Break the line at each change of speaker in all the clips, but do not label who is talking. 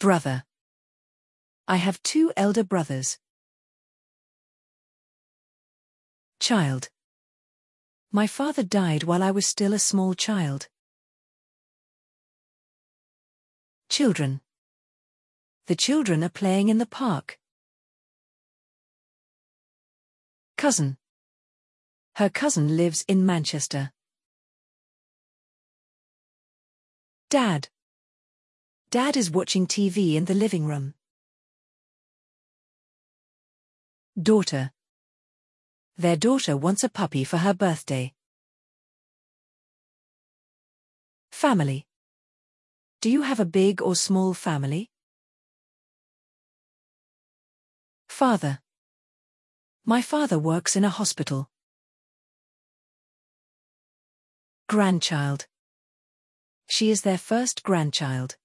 Brother. I have two elder brothers. Child. My father died while I was still a small child. Children. The children are playing in the park. Cousin. Her cousin lives in Manchester. Dad. Dad is watching TV in the living room. Daughter. Their daughter wants a puppy for her birthday. Family. Do you have a big or small family? Father. My father works in a hospital. Grandchild. She is their first grandchild.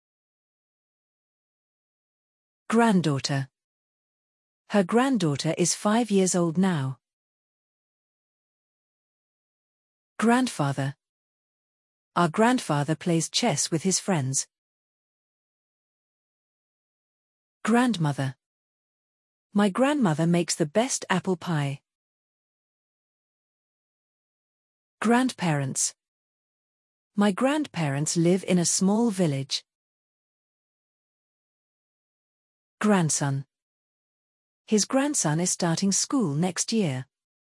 Granddaughter. Her granddaughter is 5 years old now. Grandfather. Our grandfather plays chess with his friends. Grandmother. My grandmother makes the best apple pie. Grandparents. My grandparents live in a small village. Grandson. His grandson is starting school next year.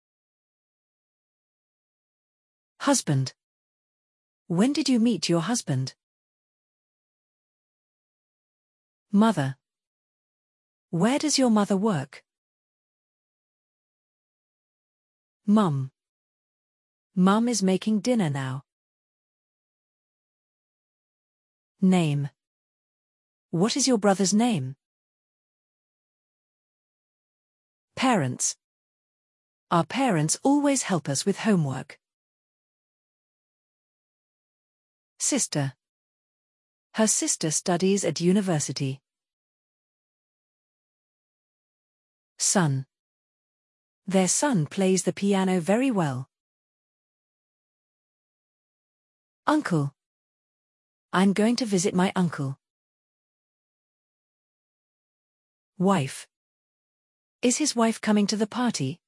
Husband. When did you meet your husband? Mother. Where does your mother work? Mum. Mum is making dinner now. Name. What is your brother's name? Parents. Our parents always help us with homework. Sister. Her sister studies at university. Son. Their son plays the piano very well. Uncle. I'm going to visit my uncle. Wife. Is his wife coming to the party?